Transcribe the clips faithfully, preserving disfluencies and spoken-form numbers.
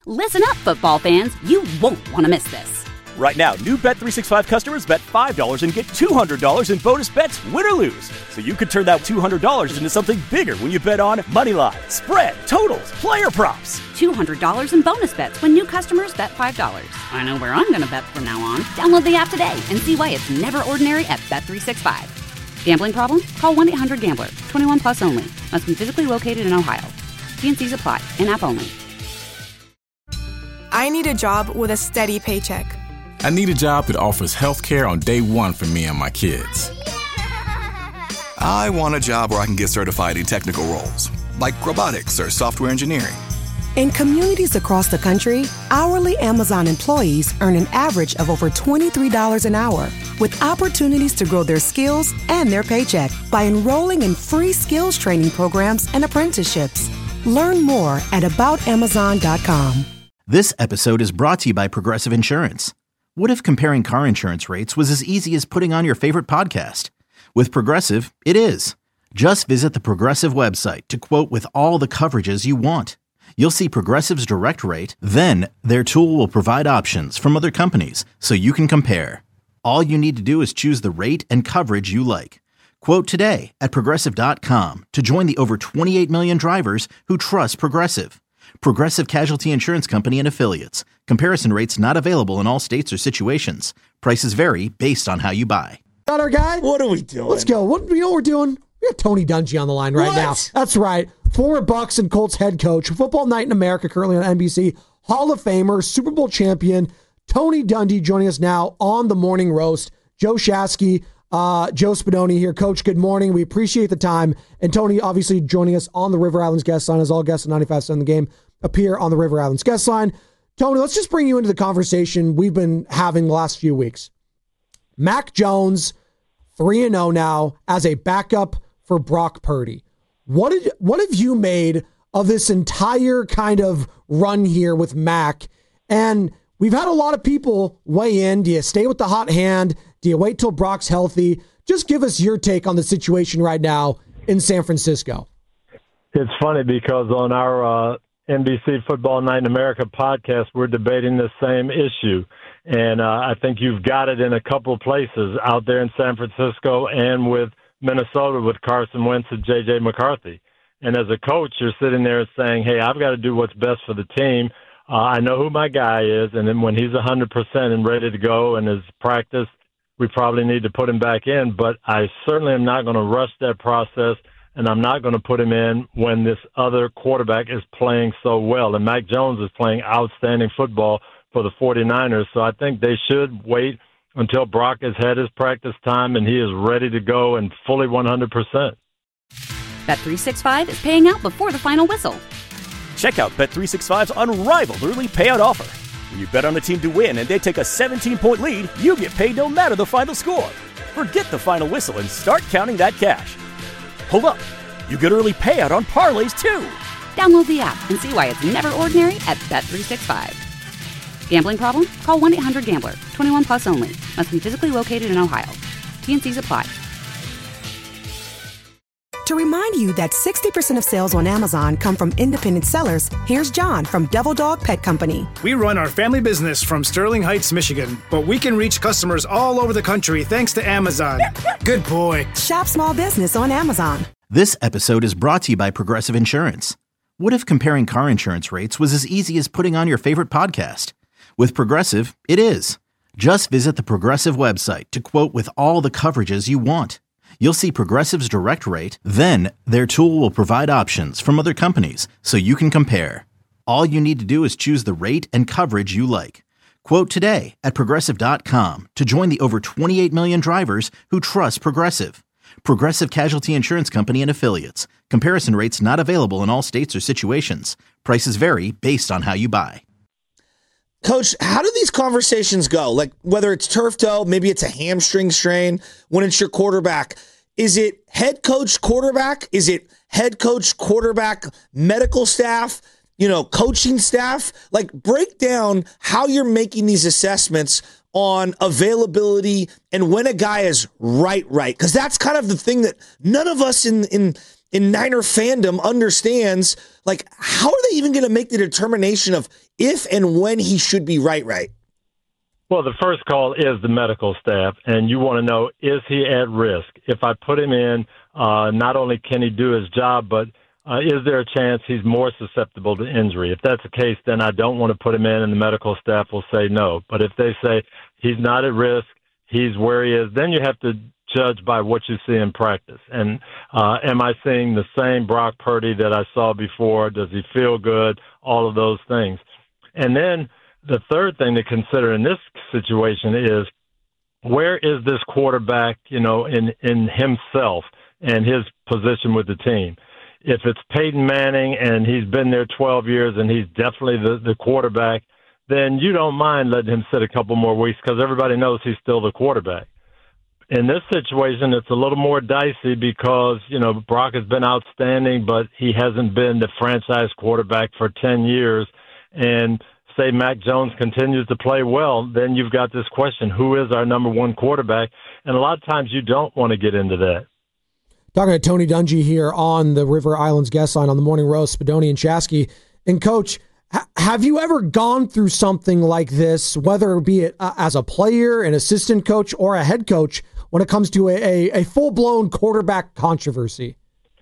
Listen up, football fans. You won't want to miss this. Right now, new Bet three sixty-five customers bet five dollars and get two hundred dollars in bonus bets, win or lose. So you could turn that two hundred dollars into something bigger when you bet on money line, spread, totals, player props. two hundred dollars in bonus bets when new customers bet five dollars. I know where I'm going to bet from now on. Download the app today and see why it's never ordinary at Bet three sixty-five. Gambling problem? Call one eight hundred gambler. twenty-one plus only. Must be physically located in Ohio. T and C's apply. In-app only. I need a job with a steady paycheck. I need a job that offers health care on day one for me and my kids. I want a job where I can get certified in technical roles, like robotics or software engineering. In communities across the country, hourly Amazon employees earn an average of over twenty-three dollars an hour, with opportunities to grow their skills and their paycheck by enrolling in free skills training programs and apprenticeships. Learn more at about amazon dot com. This episode is brought to you by Progressive Insurance. What if comparing car insurance rates was as easy as putting on your favorite podcast? With Progressive, it is. Just visit the Progressive website to quote with all the coverages you want. You'll see Progressive's direct rate, then their tool will provide options from other companies so you can compare. All you need to do is choose the rate and coverage you like. Quote today at progressive dot com to join the over twenty-eight million drivers who trust Progressive. Progressive Casualty Insurance Company and Affiliates. Comparison rates not available in all states or situations. Prices vary based on how you buy. Got our guy? What are we doing? Let's go. What you know what we're doing? We got Tony Dungy on the line right what? now. That's right. Former Bucks and Colts head coach, Football Night in America, currently on N B C, Hall of Famer, Super Bowl champion, Tony Dungy joining us now on the Morning Roast. Joe Shasky, uh, Joe Spadoni here. Coach, good morning. We appreciate the time. And Tony, obviously, joining us on the River Islands guest line, as all guests at ninety-five percent of the game appear on the River Islands guest line. Tony, let's just bring you into the conversation we've been having the last few weeks. Mac Jones, three and oh now, as a backup for Brock Purdy. What did what have you made of this entire kind of run here with Mac? And we've had a lot of people weigh in. Do you stay with the hot hand? Do you wait till Brock's healthy? Just give us your take on the situation right now in San Francisco. It's funny because on our uh, N B C Football Night in America podcast, we're debating the same issue. And uh, I think you've got it in a couple of places out there in San Francisco and with Minnesota with Carson Wentz and J J McCarthy. And as a coach, you're sitting there saying, hey, I've got to do what's best for the team. Uh, I know who my guy is. And then when he's one hundred percent and ready to go and is practiced, we probably need to put him back in. But I certainly am not going to rush that process. And I'm not going to put him in when this other quarterback is playing so well. And Mac Jones is playing outstanding football for the 49ers. So I think they should wait until Brock has had his practice time and he is ready to go and fully one hundred percent. Bet three sixty-five is paying out before the final whistle. Check out Bet three sixty-five's unrivaled early payout offer. When you bet on a team to win and they take a seventeen-point lead, you get paid no matter the final score. Forget the final whistle and start counting that cash. Hold up. You get early payout on parlays, too. Download the app and see why it's never ordinary at Bet three sixty-five. Gambling problem? Call one eight hundred gambler. twenty-one plus only. Must be physically located in Ohio. T and C's apply. To remind you that sixty percent of sales on Amazon come from independent sellers, here's John from Devil Dog Pet Company. We run our family business from Sterling Heights, Michigan, but we can reach customers all over the country thanks to Amazon. Good boy. Shop small business on Amazon. This episode is brought to you by Progressive Insurance. What if comparing car insurance rates was as easy as putting on your favorite podcast? With Progressive, it is. Just visit the Progressive website to quote with all the coverages you want. You'll see Progressive's direct rate, then their tool will provide options from other companies so you can compare. All you need to do is choose the rate and coverage you like. Quote today at progressive dot com to join the over twenty-eight million drivers who trust Progressive. Progressive Casualty Insurance Company and Affiliates. Comparison rates not available in all states or situations. Prices vary based on how you buy. Coach, how do these conversations go? Like whether it's turf toe, maybe it's a hamstring strain, when it's your quarterback. Is it head coach quarterback? Is it head coach quarterback medical staff, you know, coaching staff? Like break down how you're making these assessments on availability and when a guy is right, right. Because that's kind of the thing that none of us in, in in Niner fandom understands, like, how are they even going to make the determination of if and when he should be right, right? Well, the first call is the medical staff, and you want to know, is he at risk? If I put him in, uh, not only can he do his job, but uh, is there a chance he's more susceptible to injury? If that's the case, then I don't want to put him in, and the medical staff will say no. But if they say he's not at risk, he's where he is, then you have to judge by what you see in practice. And uh, am I seeing the same Brock Purdy that I saw before? Does he feel good? All of those things. And then the third thing to consider in this situation is, where is this quarterback, you know, in, in himself and his position with the team? If it's Peyton Manning and he's been there twelve years and he's definitely the, the quarterback, then you don't mind letting him sit a couple more weeks because everybody knows he's still the quarterback. In this situation, it's a little more dicey because, you know, Brock has been outstanding, but he hasn't been the franchise quarterback for ten years. And say Mac Jones continues to play well, then you've got this question, who is our number one quarterback? And a lot of times you don't want to get into that. Talking to Tony Dungy here on the River Islands guest line on the Morning Roast, Spadoni and Shasky. And, Coach, ha- have you ever gone through something like this, whether it be it, uh, as a player, an assistant coach, or a head coach, when it comes to a, a, a full-blown quarterback controversy?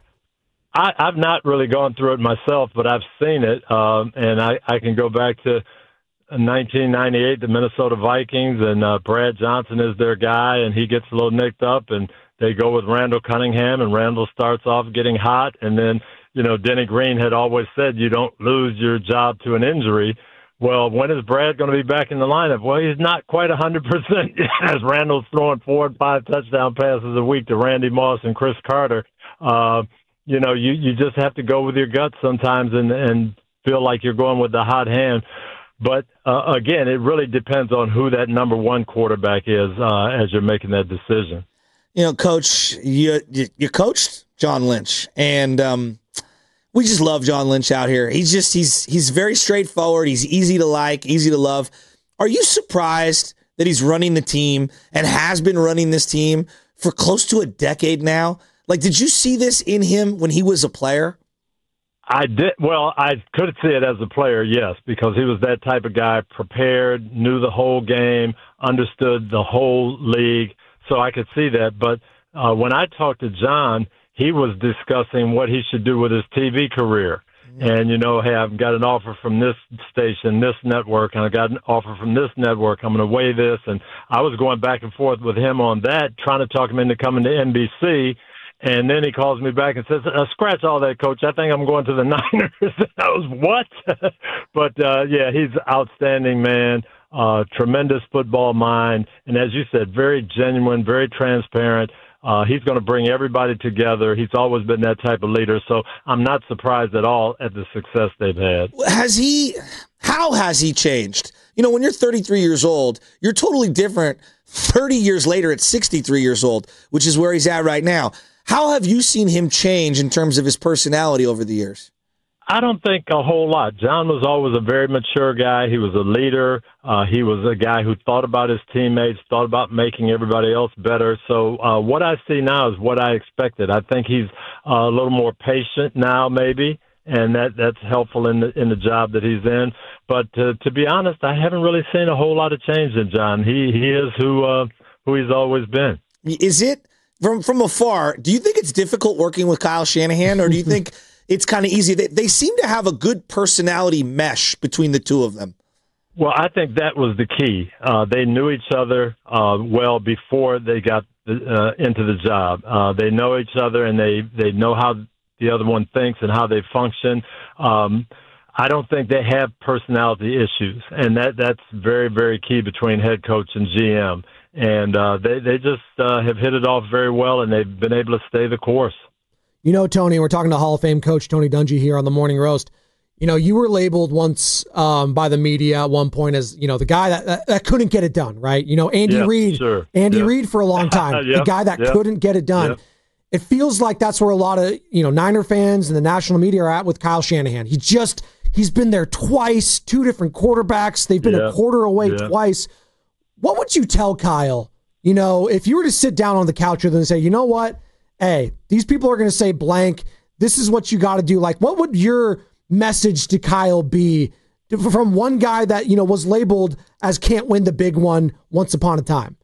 I, I've not really gone through it myself, but I've seen it, um, and I, I can go back to nineteen ninety-eight, the Minnesota Vikings, and uh, Brad Johnson is their guy, and he gets a little nicked up, and they go with Randall Cunningham, and Randall starts off getting hot, and then, you know, Denny Green had always said you don't lose your job to an injury. Well, when is Brad going to be back in the lineup? Well, he's not quite one hundred percent as Randall's throwing four and five touchdown passes a week to Randy Moss and Chris Carter. Uh, you know, you, you just have to go with your guts sometimes and, and feel like you're going with the hot hand. But, uh, again, it really depends on who that number one quarterback is uh, as you're making that decision. You know, Coach, you you, you coached John Lynch, and um, we just love John Lynch out here. He's just he's he's very straightforward. He's easy to like, easy to love. Are you surprised that he's running the team and has been running this team for close to a decade now? Like, did you see this in him when he was a player? I did. Well, I could see it as a player, yes, because he was that type of guy, prepared, knew the whole game, understood the whole league. So I could see that. But uh, when I talked to John, he was discussing what he should do with his T V career. Mm-hmm. And, you know, hey, I've got an offer from this station, this network, and I got an offer from this network. I'm going to weigh this. And I was going back and forth with him on that, trying to talk him into coming to N B C. And then he calls me back and says, uh, scratch all that, Coach. I think I'm going to the Niners. I was, what? But, uh, yeah, he's an outstanding man, uh, tremendous football mind. And as you said, very genuine, very transparent. Uh, he's going to bring everybody together. He's always been that type of leader. So I'm not surprised at all at the success they've had. Has he, how has he changed? You know, when you're thirty-three years old, you're totally different thirty years later at sixty-three years old, which is where he's at right now. How have you seen him change in terms of his personality over the years? I don't think a whole lot. John was always a very mature guy. He was a leader. Uh, he was a guy who thought about his teammates, thought about making everybody else better. So uh, what I see now is what I expected. I think he's uh, a little more patient now, maybe, and that that's helpful in the in the job that he's in. But uh, to be honest, I haven't really seen a whole lot of change in John. He he is who uh, who he's always been. Is it from from afar? Do you think it's difficult working with Kyle Shanahan, or do you think it's kind of easy? They, they seem to have a good personality mesh between the two of them. Well, I think that was the key. Uh, they knew each other uh, well before they got uh, into the job. Uh, they know each other, and they, they know how the other one thinks and how they function. Um, I don't think they have personality issues, and that, that's very, very key between head coach and G M. And uh, they, they just uh, have hit it off very well, and they've been able to stay the course. You know, Tony, we're talking to Hall of Fame coach Tony Dungy here on the Morning Roast. You know, you were labeled once um, by the media at one point as, you know, the guy that, that, that couldn't get it done, right? You know, Andy yeah, Reid, sure. Andy yeah. Reid for a long time, yep, the guy that yep. couldn't get it done. Yep. It feels like that's where a lot of, you know, Niner fans and the national media are at with Kyle Shanahan. He just, he's been there twice, two different quarterbacks. They've been yep. a quarter away yep. twice. What would you tell Kyle, you know, if you were to sit down on the couch with him and say, you know what? hey, these people are going to say blank. This is what you got to do. Like, what would your message to Kyle be from one guy that, you know, was labeled as can't win the big one once upon a time?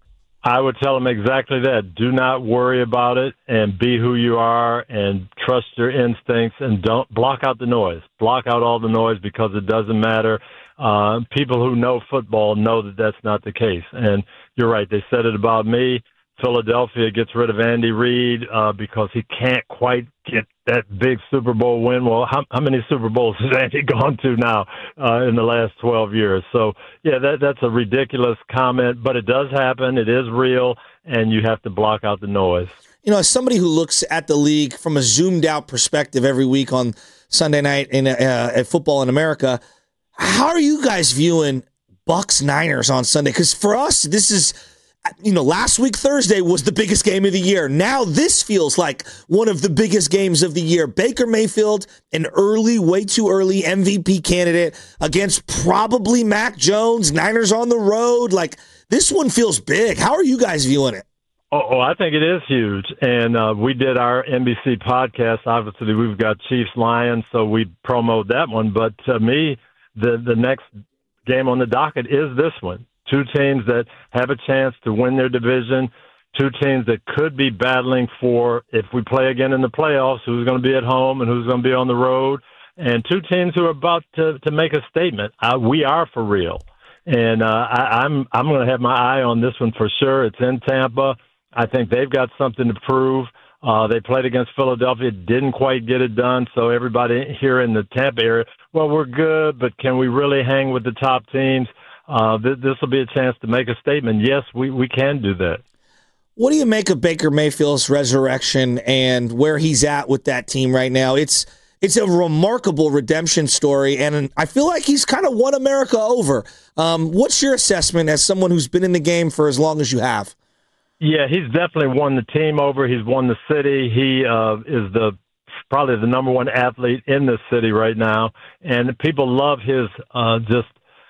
I would tell him exactly that. Do not worry about it and be who you are and trust your instincts and don't block out the noise. Block out all the noise because it doesn't matter. Uh, people who know football know that that's not the case. And you're right. They said it about me. Philadelphia gets rid of Andy Reid uh, because he can't quite get that big Super Bowl win. Well, how, how many Super Bowls has Andy gone to now uh, in the last twelve years? So, yeah, that, that's a ridiculous comment, but it does happen. It is real, and you have to block out the noise. You know, as somebody who looks at the league from a zoomed-out perspective every week on Sunday night in uh, at Football in America, how are you guys viewing Bucs Niners on Sunday? Because for us, this is – you know, last week, Thursday, was the biggest game of the year. Now this feels like one of the biggest games of the year. Baker Mayfield, an early, way too early M V P candidate against probably Mac Jones, Niners on the road. Like, this one feels big. How are you guys viewing it? Oh, oh I think it is huge. And uh, we did our N B C podcast. Obviously, we've got Chiefs Lions, so we promote that one. But to me, the, the next game on the docket is this one. Two teams that have a chance to win their division, two teams that could be battling for, if we play again in the playoffs, who's going to be at home and who's going to be on the road, and two teams who are about to, to make a statement. Uh, we are for real. And uh, I, I'm I'm going to have my eye on this one for sure. It's in Tampa. I think they've got something to prove. Uh, they played against Philadelphia, didn't quite get it done, so everybody here in the Tampa area, well, we're good, but can we really hang with the top teams? Uh, th- this will be a chance to make a statement. Yes, we, we can do that. What do you make of Baker Mayfield's resurrection and where he's at with that team right now? It's it's a remarkable redemption story, and I feel like he's kind of won America over. Um, what's your assessment as someone who's been in the game for as long as you have? Yeah, he's definitely won the team over. He's won the city. He uh, is the probably the number one athlete in the city right now, and people love his uh, just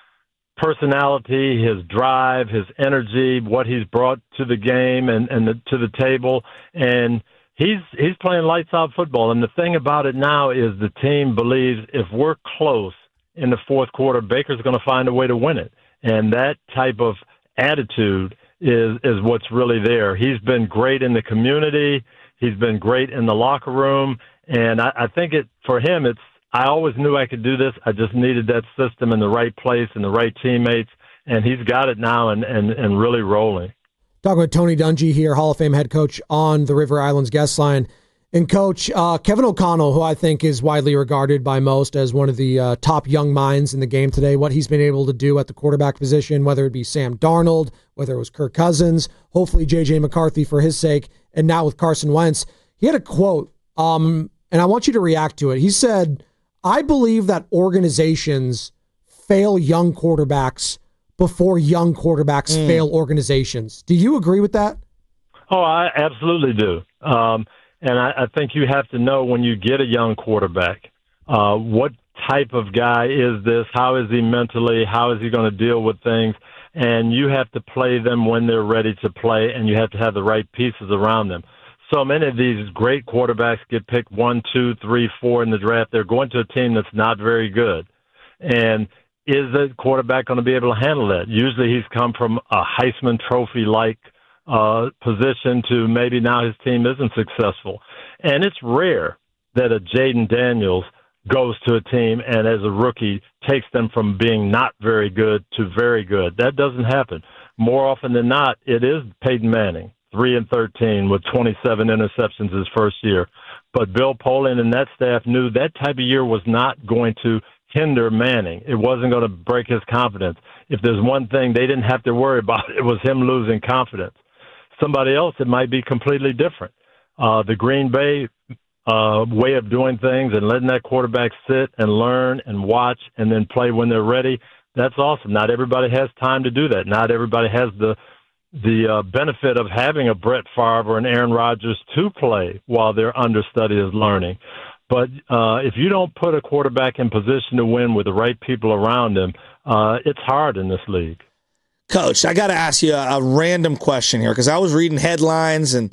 personality, his drive, his energy, what he's brought to the game and, and the, to the table. And he's he's playing lights out football. And the thing about it now is the team believes if we're close in the fourth quarter, Baker's going to find a way to win it. And that type of attitude is, is what's really there. He's been great in the community. He's been great in the locker room. And I, I think it for him, it's I always knew I could do this. I just needed that system in the right place and the right teammates, and he's got it now and, and, and really rolling. Talking with Tony Dungy here, Hall of Fame head coach on the River Islands guest line. And Coach, uh, Kevin O'Connell, who I think is widely regarded by most as one of the uh, top young minds in the game today, what he's been able to do at the quarterback position, whether it be Sam Darnold, whether it was Kirk Cousins, hopefully J J McCarthy for his sake, and now with Carson Wentz. He had a quote, um, and I want you to react to it. He said, I believe that organizations fail young quarterbacks before young quarterbacks mm. fail organizations. Do you agree with that? Oh, I absolutely do. Um, and I, I think you have to know when you get a young quarterback, uh, what type of guy is this? How is he mentally? How is he going to deal with things? And you have to play them when they're ready to play, and you have to have the right pieces around them. So many of these great quarterbacks get picked one, two, three, four in the draft. They're going to a team that's not very good. And is the quarterback going to be able to handle that? Usually he's come from a Heisman Trophy-like uh, position to maybe now his team isn't successful. And it's rare that a Jaden Daniels goes to a team and as a rookie takes them from being not very good to very good. That doesn't happen. More often than not, it is Peyton Manning. three and thirteen with twenty-seven interceptions his first year. But Bill Polian and that staff knew that type of year was not going to hinder Manning. It wasn't going to break his confidence. If there's one thing they didn't have to worry about, it was him losing confidence. Somebody else, it might be completely different. Uh, the Green Bay uh, way of doing things and letting that quarterback sit and learn and watch and then play when they're ready, that's awesome. Not everybody has time to do that. Not everybody has the the uh, benefit of having a Brett Favre or an Aaron Rodgers to play while their understudy is learning. But uh, if you don't put a quarterback in position to win with the right people around him, uh, it's hard in this league. Coach, I got to ask you a, a random question here because I was reading headlines and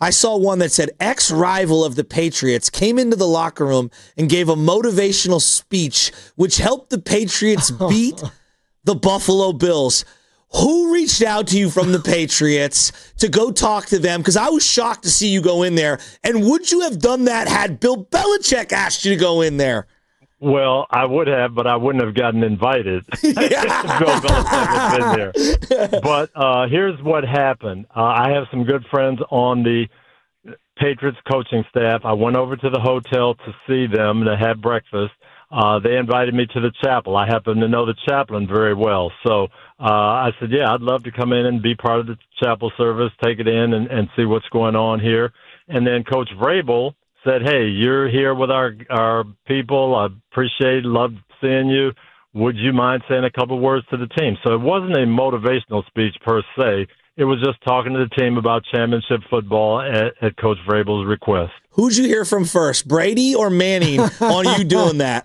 I saw one that said ex-rival of the Patriots came into the locker room and gave a motivational speech which helped the Patriots beat the Buffalo Bills. Who reached out to you from the Patriots to go talk to them? Because I was shocked to see you go in there. And would you have done that had Bill Belichick asked you to go in there? Well, I would have, but I wouldn't have gotten invited. Bill Belichick had been there. But uh, here's what happened. Uh, I have some good friends on the Patriots coaching staff. I went over to the hotel to see them to have breakfast. Uh, they invited me to the chapel. I happen to know the chaplain very well. So uh, I said, yeah, I'd love to come in and be part of the chapel service, take it in and, and see what's going on here. And then Coach Vrabel said, hey, you're here with our our people. I appreciate, love seeing you. Would you mind saying a couple words to the team? So it wasn't a motivational speech per se. It was just talking to the team about championship football at, at Coach Vrabel's request. Who'd you hear from first, Brady or Manning, on you doing that?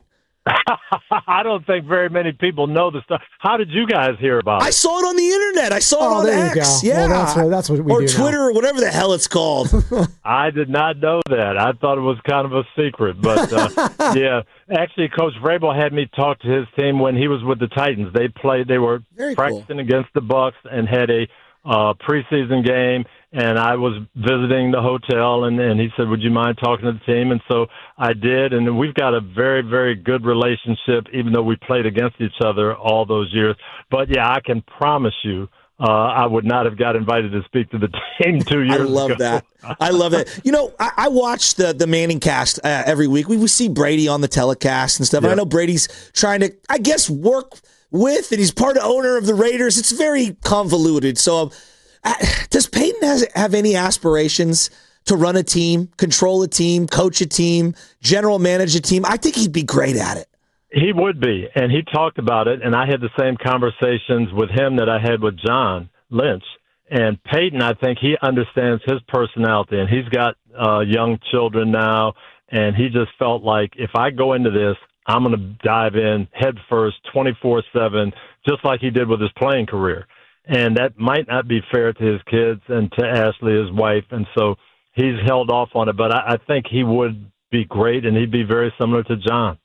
I don't think very many people know the stuff. How did you guys hear about it? I saw it on the internet. I saw oh, it on there X. You go. Yeah, well, that's what, that's what we or do Twitter now. or whatever the hell it's called. I did not know that. I thought it was kind of a secret, but uh, yeah. Actually, Coach Vrabel had me talk to his team when he was with the Titans. They played. They were Very practicing cool. against the Bucks and had a uh, preseason game. And I was visiting the hotel, and, and he said, would you mind talking to the team? And so I did, and we've got a very, very good relationship, even though we played against each other all those years. But, yeah, I can promise you uh, I would not have got invited to speak to the team two years ago. I love ago. that. I love that. You know, I, I watch the, the Manning cast uh, every week. We, we see Brady on the telecast and stuff. Yep. I know Brady's trying to, I guess, work with, and he's part of owner of the Raiders. It's very convoluted. So, um, does Peyton has, have any aspirations to run a team, control a team, coach a team, general manage a team? I think he'd be great at it. He would be, and he talked about it, and I had the same conversations with him that I had with John Lynch. And Peyton, I think he understands his personality, and he's got uh, young children now, and he just felt like if I go into this, I'm going to dive in head first, twenty-four seven, just like he did with his playing career. And that might not be fair to his kids and to Ashley, his wife. And so he's held off on it. But I, I think he would be great, and he'd be very similar to John.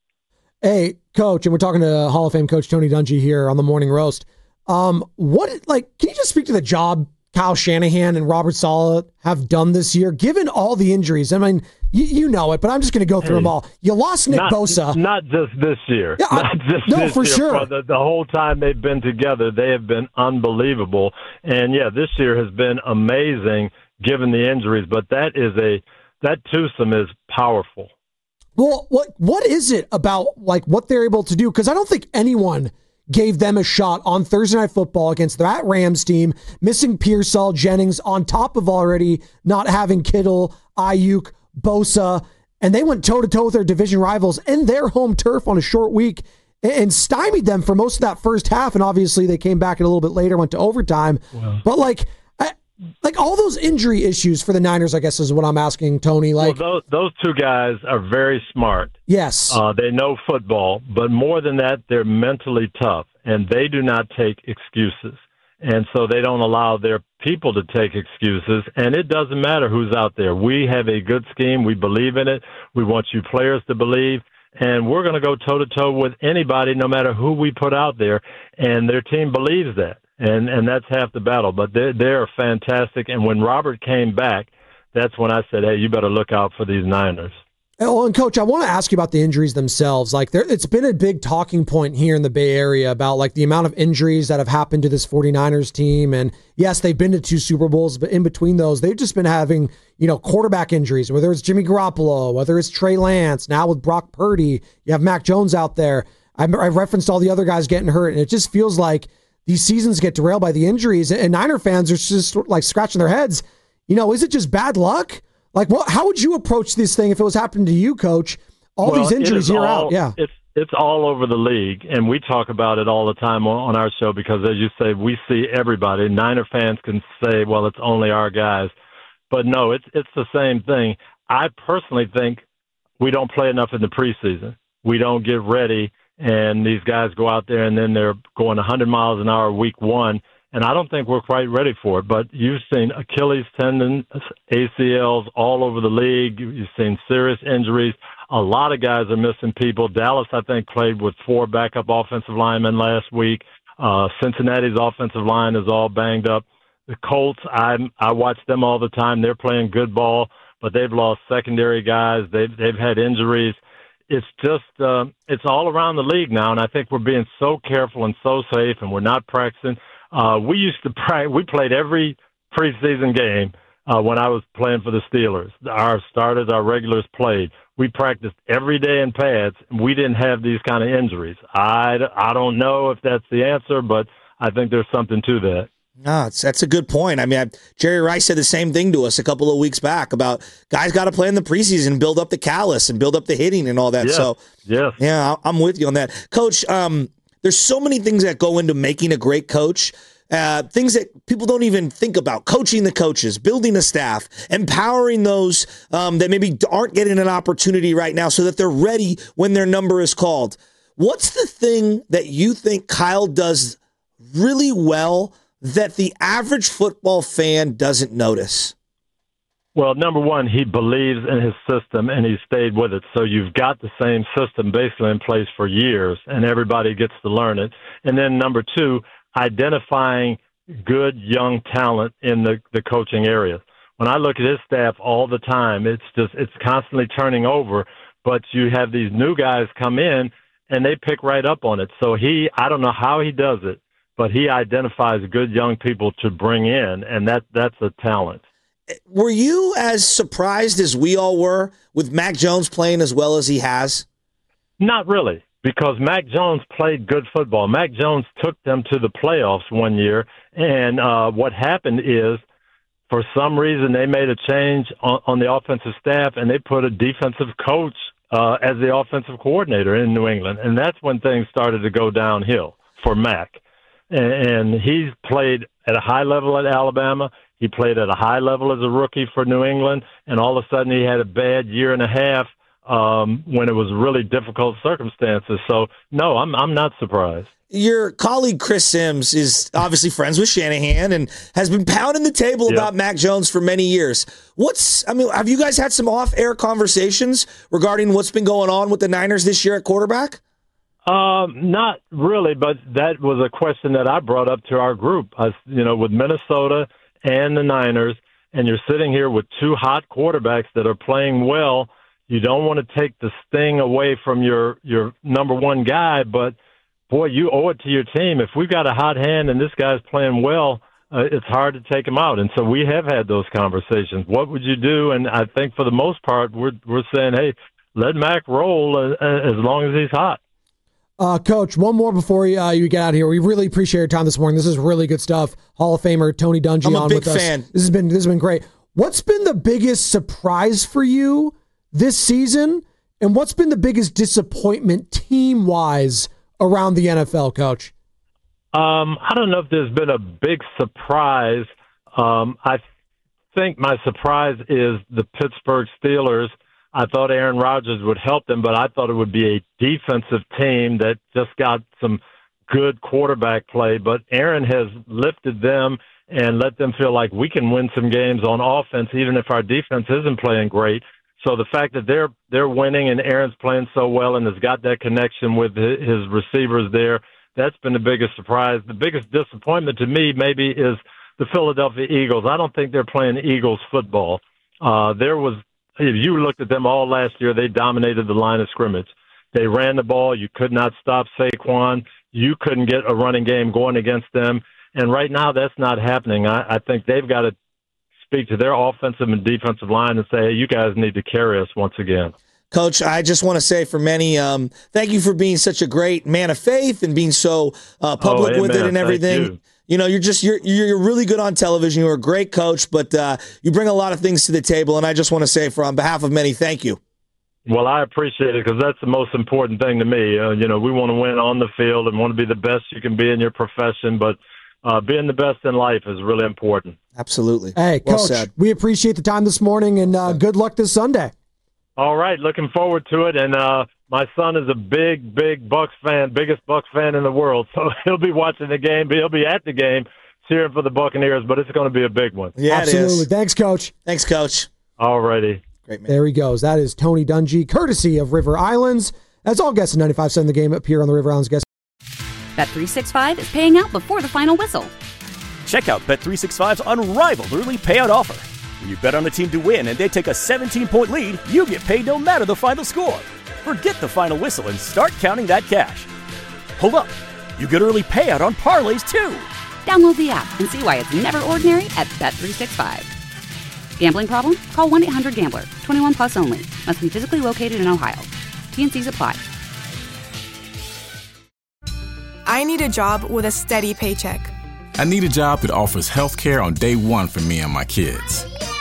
Hey, Coach, and we're talking to Hall of Fame Coach Tony Dungy here on the Morning Roast. Um, what, like, can you just speak to the job Kyle Shanahan and Robert Saleh have done this year, given all the injuries? I mean, you, you know it, but I'm just going to go through hey, them all. You lost Nick not, Bosa. Not just this year. Yeah, not just no, this for year. sure. The, the whole time they've been together, they have been unbelievable. And, yeah, this year has been amazing given the injuries. But that is a that twosome is powerful. Well, what what is it about, like, what they're able to do? Because I don't think anyone gave them a shot on Thursday Night Football against that Rams team, missing Pearsall, Jennings, on top of already not having Kittle, Ayuk, Bosa, and they went toe-to-toe with their division rivals in their home turf on a short week and stymied them for most of that first half, and obviously they came back a little bit later, went to overtime. Wow. But, like, I, like all those injury issues for the Niners, I guess is what I'm asking, Tony. Like, well, those, those two guys are very smart. Yes. Uh, they know football, but more than that, they're mentally tough, and they do not take excuses. And so they don't allow their people to take excuses, and it doesn't matter who's out there. We have a good scheme. We believe in it. We want you players to believe, and we're going to go toe-to-toe with anybody, no matter who we put out there, and their team believes that, and, and that's half the battle. But they're, they're fantastic, and when Robert came back, that's when I said, hey, you better look out for these Niners. Well, and Coach, I want to ask you about the injuries themselves. Like, there, it's been a big talking point here in the Bay Area about, like, the amount of injuries that have happened to this 49ers team. And yes, they've been to two Super Bowls, but in between those, they've just been having, you know, quarterback injuries, whether it's Jimmy Garoppolo, whether it's Trey Lance, now with Brock Purdy, you have Mac Jones out there. I, I referenced all the other guys getting hurt, and it just feels like these seasons get derailed by the injuries, and Niner fans are just like scratching their heads. You know, is it just bad luck? Like, what? How would you approach this thing if it was happening to you, Coach? All well, these injuries year all, out, yeah. It's it's all over the league, and we talk about it all the time on, on our show because, as you say, we see everybody. Niner fans can say, well, it's only our guys. But, no, it's it's the same thing. I personally think we don't play enough in the preseason. We don't get ready, and these guys go out there, and then they're going one hundred miles an hour week one, and I don't think we're quite ready for it. But you've seen Achilles tendon, A C Ls all over the league. You've seen serious injuries. A lot of guys are missing people. Dallas, I think, played with four backup offensive linemen last week. Uh, Cincinnati's offensive line is all banged up. The Colts, I I watch them all the time. They're playing good ball, but they've lost secondary guys. They've they've had injuries. It's just uh, it's all around the league now, and I think we're being so careful and so safe, and we're not practicing. Uh, we used to practice. We played every preseason game uh, when I was playing for the Steelers. Our starters, our regulars played. We practiced every day in pads. We didn't have these kind of injuries. I, I don't know if that's the answer, but I think there's something to that. No, it's, that's a good point. I mean, I, Jerry Rice said the same thing to us a couple of weeks back about guys got to play in the preseason, build up the callus and build up the hitting and all that. Yes, so, yes. yeah, I'm with you on that. Coach, um, there's so many things that go into making a great coach. Uh, things that people don't even think about, coaching the coaches, building a staff, empowering those um, that maybe aren't getting an opportunity right now so that they're ready when their number is called. What's the thing that you think Kyle does really well that the average football fan doesn't notice? Well, number one, he believes in his system, and he stayed with it. So you've got the same system basically in place for years, and everybody gets to learn it. And then number two, identifying good young talent in the, the coaching area. When I look at his staff all the time, it's just it's constantly turning over, but you have these new guys come in, and they pick right up on it. So he, I don't know how he does it, but he identifies good young people to bring in, and that that's a talent. Were you as surprised as we all were with Mac Jones playing as well as he has? Not really. Because Mac Jones played good football. Mac Jones took them to the playoffs one year, and uh, what happened is, for some reason, they made a change on, on the offensive staff, and they put a defensive coach uh, as the offensive coordinator in New England, and that's when things started to go downhill for Mac. And, and he's played at a high level at Alabama. He played at a high level as a rookie for New England, and all of a sudden he had a bad year and a half Um, when it was really difficult circumstances. So, no, I'm I'm not surprised. Your colleague Chris Sims is obviously friends with Shanahan and has been pounding the table Yep. about Mac Jones for many years. What's I mean, have you guys had some off-air conversations regarding what's been going on with the Niners this year at quarterback? Um, not really, but that was a question that I brought up to our group. I, you know, with Minnesota and the Niners, and you're sitting here with two hot quarterbacks that are playing well. You don't want to take the sting away from your, your number one guy, but, boy, you owe it to your team. If we've got a hot hand and this guy's playing well, uh, it's hard to take him out. And so we have had those conversations. What would you do? And I think for the most part, we're we're saying, hey, let Mac roll uh, as long as he's hot. Uh, Coach, one more before you, uh, you get out of here. We really appreciate your time this morning. This is really good stuff. Hall of Famer Tony Dungy I'm a on big with fan. us. This has been this has been great. What's been the biggest surprise for you this season, and what's been the biggest disappointment team-wise around the N F L, Coach? Um, I don't know if there's been a big surprise. Um, I think my surprise is the Pittsburgh Steelers. I thought Aaron Rodgers would help them, but I thought it would be a defensive team that just got some good quarterback play. But Aaron has lifted them and let them feel like we can win some games on offense, even if our defense isn't playing great. So the fact that they're they're winning and Aaron's playing so well and has got that connection with his receivers there, that's been the biggest surprise. The biggest disappointment to me maybe is the Philadelphia Eagles. I don't think they're playing Eagles football. Uh, there was, if you looked at them all last year, they dominated the line of scrimmage. They ran the ball. You could not stop Saquon. You couldn't get a running game going against them. And right now that's not happening. I, I think they've got to speak to their offensive and defensive line and say, hey, you guys need to carry us once again. Coach, I just want to say for many, um, thank you for being such a great man of faith and being so uh, public oh, with it and everything. You. you know, you're just you're you're really good on television. You're a great coach, but uh, you bring a lot of things to the table. And I just want to say, for on behalf of many, thank you. Well, I appreciate it because that's the most important thing to me. Uh, you know, we want to win on the field and want to be the best you can be in your profession, but uh, being the best in life is really important. Absolutely. Hey, well Coach, said. we appreciate the time this morning, and uh, good luck this Sunday. All right, looking forward to it. And uh, my son is a big, big Bucs fan, biggest Bucs fan in the world. So he'll be watching the game, but he'll be at the game. cheering for the Buccaneers, but it's going to be a big one. Yeah, Absolutely. it is. Thanks, Coach. Thanks, Coach. All righty. Great man. There he goes. That is Tony Dungy, courtesy of River Islands. As all guests in ninety-five point seven The Game appear on the River Islands guest. Bet three sixty-five is paying out before the final whistle. Check out Bet three sixty-five's unrivaled early payout offer. When you bet on a team to win and they take a seventeen-point lead, you get paid no matter the final score. Forget the final whistle and start counting that cash. Hold up. You get early payout on parlays, too. Download the app and see why it's never ordinary at Bet three sixty-five. Gambling problem? Call one eight hundred gambler. twenty-one plus only. Must be physically located in Ohio. T N Cs apply. I need a job with a steady paycheck. I need a job that offers health care on day one for me and my kids.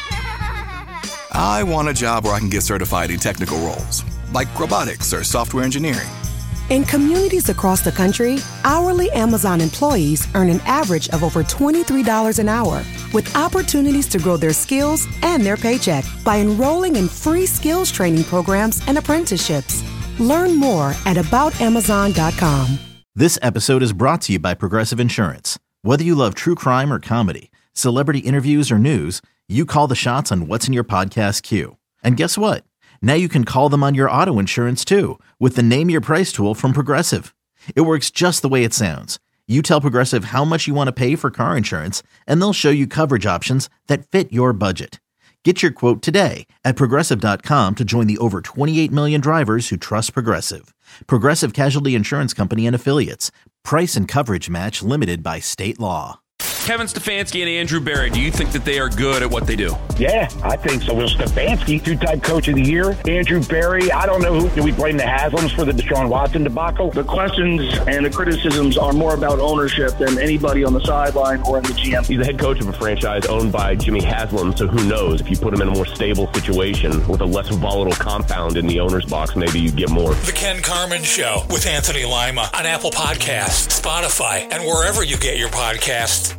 I want a job where I can get certified in technical roles, like robotics or software engineering. In communities across the country, hourly Amazon employees earn an average of over twenty-three dollars an hour, with opportunities to grow their skills and their paycheck by enrolling in free skills training programs and apprenticeships. Learn more at about amazon dot com. This episode is brought to you by Progressive Insurance. Whether you love true crime or comedy, celebrity interviews or news, you call the shots on what's in your podcast queue. And guess what? Now you can call them on your auto insurance too with the Name Your Price tool from Progressive. It works just the way it sounds. You tell Progressive how much you want to pay for car insurance, and they'll show you coverage options that fit your budget. Get your quote today at Progressive dot com to join the over twenty-eight million drivers who trust Progressive. Progressive Casualty Insurance Company and Affiliates. Price and coverage match limited by state law. Kevin Stefanski and Andrew Berry, do you think that they are good at what they do? Yeah, I think so. Well, Stefanski, two-time coach of the year. Andrew Berry, I don't know who. Do we blame the Haslams for the Deshaun Watson debacle? The questions and the criticisms are more about ownership than anybody on the sideline or in the G M. He's the head coach of a franchise owned by Jimmy Haslam, so who knows? If you put him in a more stable situation with a less volatile compound in the owner's box, maybe you get more. The Ken Carman Show with Anthony Lima on Apple Podcasts, Spotify, and wherever you get your podcasts.